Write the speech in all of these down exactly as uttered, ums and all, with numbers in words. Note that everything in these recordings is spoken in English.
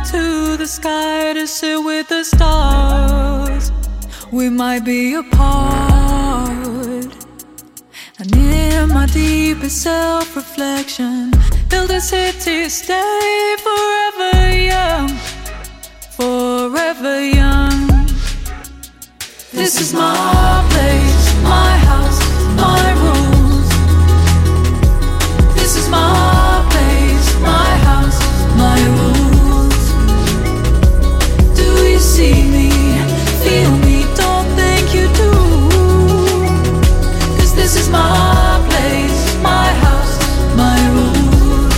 to the sky to sit with the stars. We might be apart, and in my deepest self-reflection, build a city, stay forever young, forever young. This is my place, my house, my rules. This is my place, my house, my rules. Do you see me, feel me? Don't think you do. 'Cause this is my place, my house, my rules.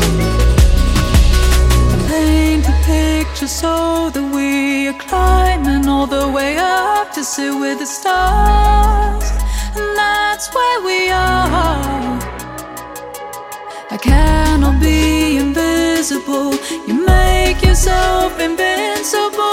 I paint a picture so that we are climbing all the way up to sit with the stars, and that's where we are. I cannot be invisible. You make yourself invincible.